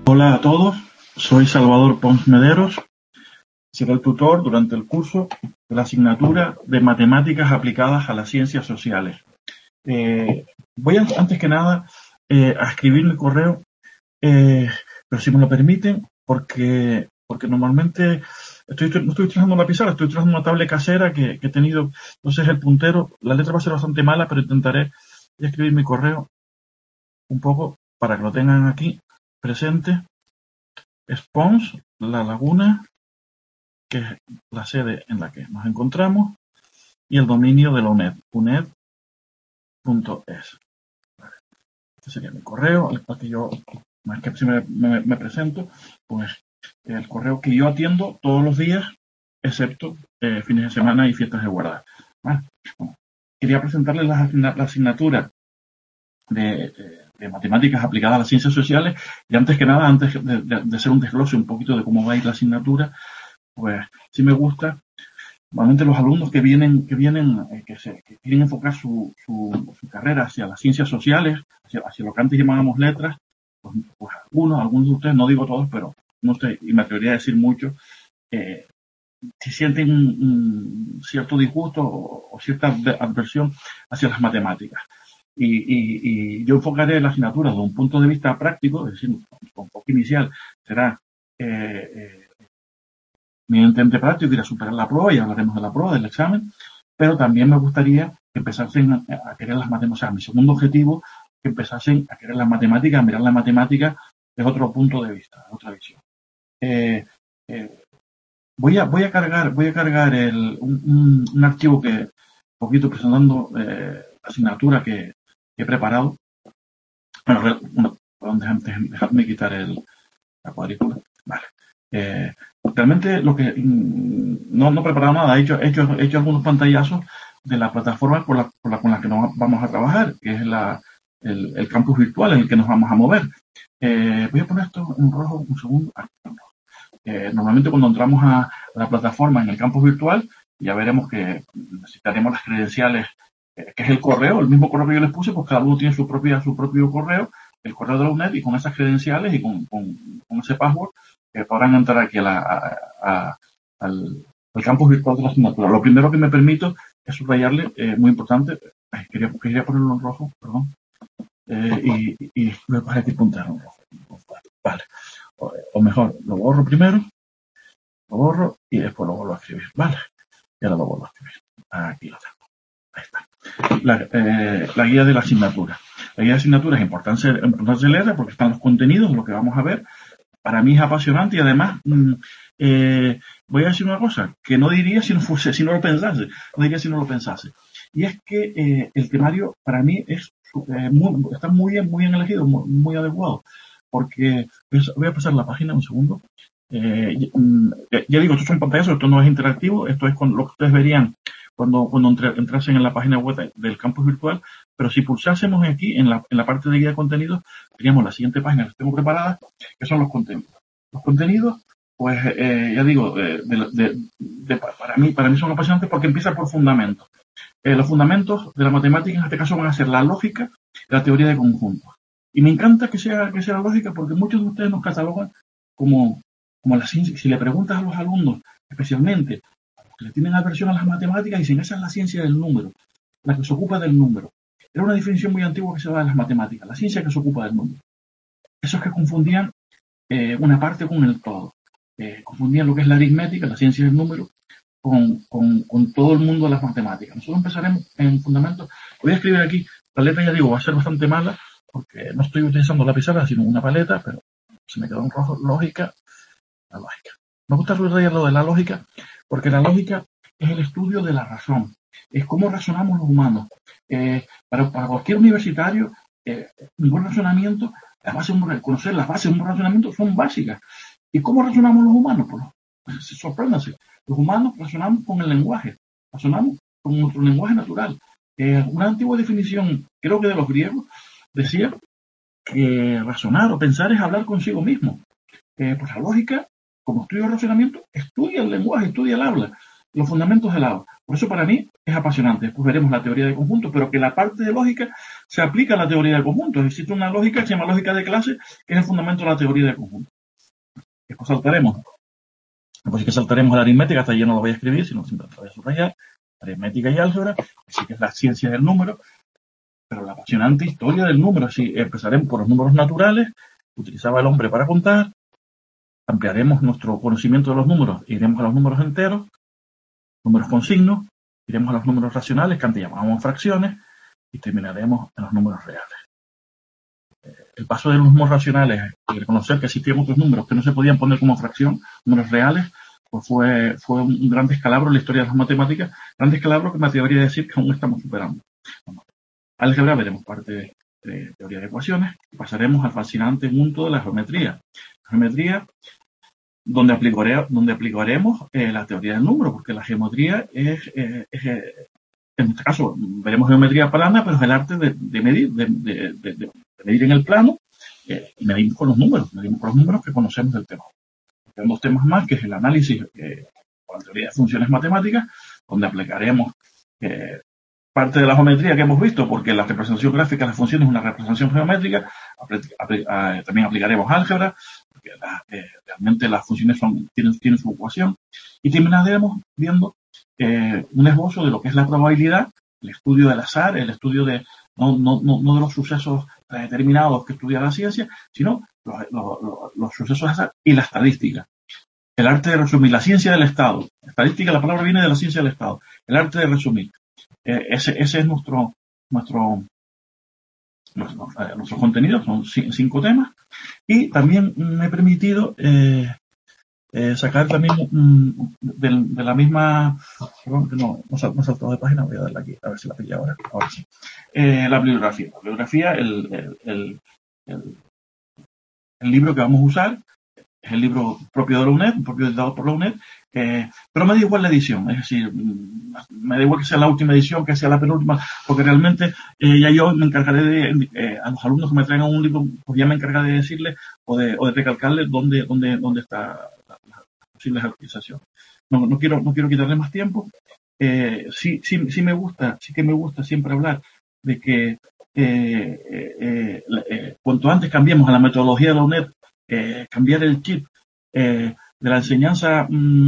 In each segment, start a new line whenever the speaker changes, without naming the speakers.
Hola a todos, soy Salvador Pons Mederos, seré el tutor durante el curso de la asignatura de Matemáticas aplicadas a las ciencias sociales. Voy antes que nada a escribir mi correo, pero si me lo permiten, porque normalmente no estoy utilizando una pizarra, estoy utilizando una tablet casera que he tenido. Entonces el puntero, la letra va a ser bastante mala, pero intentaré escribir mi correo un poco para que lo tengan aquí presente. Es Pons, La Laguna, que es la sede en la que nos encontramos, y el dominio de la UNED, uned.es. Este sería mi correo, al que yo, más que me presento, pues el correo que yo atiendo todos los días, excepto fines de semana y fiestas de guardar. Bueno, quería presentarles la asignatura de matemáticas aplicadas a las ciencias sociales, y antes que nada, antes de hacer un desglose un poquito de cómo va a ir la asignatura, pues sí me gusta. Normalmente los alumnos que quieren enfocar su carrera hacia las ciencias sociales, hacia lo que antes llamábamos letras, pues algunos de ustedes, no digo todos, pero no sé, y me atrevería a decir muchos, si sienten un cierto disgusto o cierta adversión hacia las matemáticas. Y yo enfocaré la asignatura desde un punto de vista práctico, es decir, un enfoque inicial será mediante práctico ir a superar la prueba, y hablaremos de la prueba, del examen, pero también me gustaría que empezasen a querer las matemáticas. O sea, mi segundo objetivo, que empezasen a querer las matemáticas, a mirar las matemáticas desde otro punto de vista, otra visión. Voy a cargar un archivo que, un poquito presentando la asignatura que he preparado. Bueno, dejadme quitar la cuadrícula. Vale. Realmente lo que no he preparado nada, he hecho algunos pantallazos de la plataforma con la que nos vamos a trabajar, que es el campus virtual en el que nos vamos a mover. Voy a poner esto en rojo un segundo. Normalmente cuando entramos a la plataforma en el campus virtual, ya veremos que necesitaremos las credenciales, que es el correo, el mismo correo que yo les puse, pues cada uno tiene su propio correo, el correo de la UNED, y con esas credenciales y con ese password podrán entrar aquí al campus virtual de la asignatura. Lo primero que me permito es subrayarle, muy importante, quería ponerlo en rojo, perdón, y voy a coger aquí puntero en rojo. Vale. O mejor, lo borro primero, lo borro y después lo vuelvo a escribir. Vale. Y ahora lo vuelvo a escribir. Aquí lo tengo. Ahí está. La guía de la asignatura. La guía de asignatura es importante leerla porque están los contenidos de lo que vamos a ver. Para mí es apasionante y además voy a decir una cosa que no diría si no lo pensase. No diría si no lo pensase. Y es que el temario para mí está muy bien elegido, muy adecuado. Porque voy a pasar la página un segundo. Ya digo, esto son pantallas, esto no es interactivo, esto es lo que ustedes verían cuando entrasen en la página web del campus virtual, pero si pulsásemos aquí en la parte de guía de contenidos, teníamos la siguiente página que tengo preparada, que son los contenidos. Los contenidos, pues ya digo, para mí son apasionantes porque empieza por fundamentos. Los fundamentos de la matemática en este caso van a ser la lógica y la teoría de conjuntos. Y me encanta que sea la lógica porque muchos de ustedes nos catalogan como la ciencia. Si le preguntas a los alumnos, especialmente a los que le tienen aversión a las matemáticas, dicen, esa es la ciencia del número, la que se ocupa del número. Era una definición muy antigua que se da de las matemáticas, la ciencia que se ocupa del número. Esos que confundían una parte con el todo. Confundían lo que es la aritmética, la ciencia del número, con todo el mundo de las matemáticas. Nosotros empezaremos en fundamentos. Voy a escribir aquí, la letra ya digo, va a ser bastante mala, porque no estoy utilizando la pizarra, sino una paleta, pero se me quedó en rojo, lógica. La lógica. Me gusta subrayar lo de la lógica, porque la lógica es el estudio de la razón. Es cómo razonamos los humanos. Para cualquier universitario, un buen razonamiento, conocer las bases de un buen razonamiento son básicas. ¿Y cómo razonamos los humanos? Pues sorpréndanse. Los humanos razonamos con el lenguaje, razonamos con nuestro lenguaje natural. Una antigua definición, creo que de los griegos, decía que razonar o pensar es hablar consigo mismo. Pues la lógica, como estudio de razonamiento, estudia el lenguaje, estudia el habla. los fundamentos del lado. Por eso para mí es apasionante. Después veremos la teoría de conjuntos, pero que la parte de lógica se aplica a la teoría de conjuntos. Existe una lógica que se llama lógica de clase, que es el fundamento de la teoría de conjuntos. Después saltaremos. Pues sí que saltaremos a la aritmética, hasta allí no lo voy a escribir, sino simplemente lo voy a subrayar. Aritmética y álgebra, que sí que es la ciencia del número, pero la apasionante historia del número. Así empezaremos por los números naturales, utilizaba el hombre para contar, ampliaremos nuestro conocimiento de los números, iremos a los números enteros, números con signos, iremos a los números racionales, que antes llamábamos fracciones, y terminaremos en los números reales. El paso de los números racionales y reconocer que existían otros números que no se podían poner como fracción, números reales, pues fue un gran descalabro en la historia de las matemáticas, gran descalabro que me atrevería a decir que aún estamos superando. Bueno, álgebra veremos parte de teoría de ecuaciones y pasaremos al fascinante mundo de la geometría. La geometría donde aplicaremos la teoría del número, porque la geometría es en este caso veremos geometría plana, pero es el arte de medir, de medir en el plano, y medimos con los números que conocemos del tema. Tenemos dos temas más, que es el análisis con la teoría de funciones matemáticas, donde aplicaremos parte de la geometría que hemos visto, porque la representación gráfica de las funciones es una representación geométrica. También aplicaremos álgebra, porque realmente las funciones tienen su ecuación, y terminaremos viendo un esbozo de lo que es la probabilidad, el estudio del azar, el estudio de no de los sucesos predeterminados que estudia la ciencia, sino los sucesos de azar y la estadística. El arte de resumir, la ciencia del Estado. Estadística, la palabra viene de la ciencia del Estado. El arte de resumir. Ese es nuestro contenido, son 5 temas. Y también me he permitido sacar también de la misma, perdón, que no he saltado de página, voy a darle aquí, a ver si la pillé ahora sí. La bibliografía. La bibliografía, el libro que vamos a usar es el libro propio de la UNED, propio editado por la UNED, pero me da igual la edición, es decir, me da igual que sea la última edición, que sea la penúltima, porque realmente ya yo me encargaré a los alumnos que me traigan un libro, pues ya me encargaré de decirles o de recalcarles dónde está la posible actualización. No quiero quitarle más tiempo. Sí que me gusta siempre hablar de que cuanto antes cambiemos a la metodología de la UNED, cambiar el chip de la enseñanza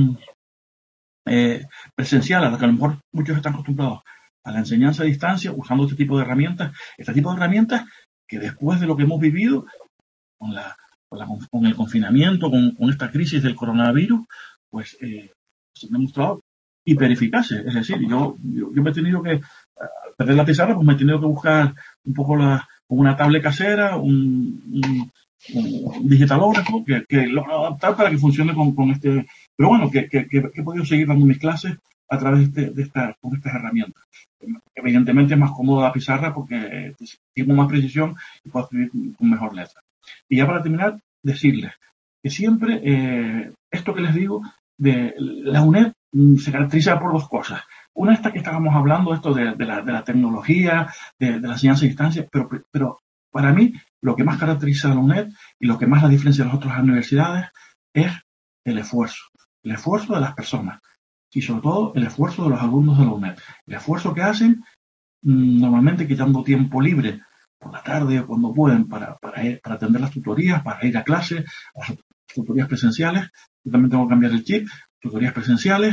presencial, a la que a lo mejor muchos están acostumbrados, a la enseñanza a distancia, usando este tipo de herramientas que después de lo que hemos vivido con el confinamiento, con esta crisis del coronavirus, pues se han demostrado hipereficaces. Es decir, yo me he tenido que perder la pizarra, pues me he tenido que buscar un poco con una tablet casera, un digitalógrafo que lo adaptar para que funcione con este. Pero bueno, que he podido seguir dando mis clases a través con estas herramientas. Evidentemente es más cómodo la pizarra porque tengo más precisión y puedo escribir con mejor letra. Y ya para terminar, decirles que siempre esto que les digo de la UNED se caracteriza por 2 cosas. Una, esta que estábamos hablando, esto de la tecnología, de la enseñanza a distancia, pero para mí lo que más caracteriza a la UNED y lo que más la diferencia de las otras universidades es el esfuerzo de las personas y sobre todo el esfuerzo de los alumnos de la UNED. El esfuerzo que hacen normalmente quitando tiempo libre por la tarde o cuando pueden para atender las tutorías, para ir a clase, a las tutorías presenciales. Yo también tengo que cambiar el chip, tutorías presenciales,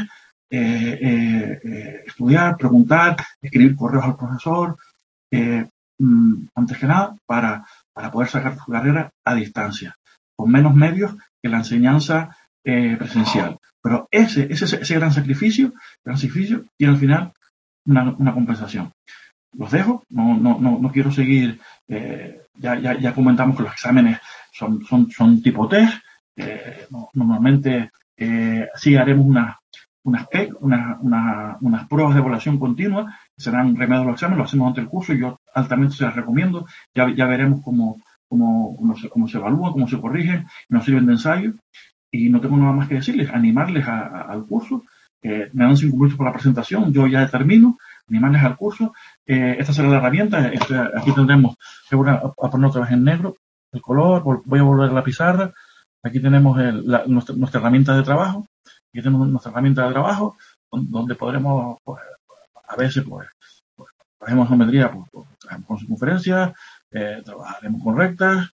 estudiar, preguntar, escribir correos al profesor, antes que nada para poder sacar su carrera a distancia, con menos medios que la enseñanza presencial. Pero ese gran sacrificio tiene al final una compensación. Los dejo, no quiero seguir, ya comentamos que los exámenes son tipo test, normalmente sí haremos unas pruebas de evaluación continua, que serán remedios a los exámenes, lo hacemos ante el curso y yo altamente se las recomiendo, ya veremos cómo se evalúan, cómo se corrigen, nos sirven de ensayo. Y no tengo nada más que decirles, animarles al curso. Me dan 5 minutos para la presentación, yo ya termino, animarles al curso. Esta será la herramienta, aquí tendremos, voy a poner otra vez en negro, el color, voy a volver a la pizarra. Aquí tenemos nuestra herramienta de trabajo, donde podremos, pues, a veces, pues trabajemos geometría, trabajamos con circunferencias, trabajaremos con rectas.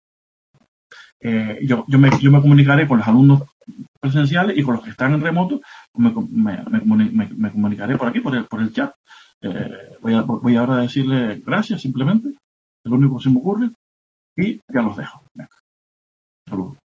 Yo me comunicaré con los alumnos presenciales y con los que están en remoto, me comunicaré por aquí, por el chat. Voy ahora a decirle gracias simplemente, es lo único que se me ocurre, y ya los dejo. Venga, saludos.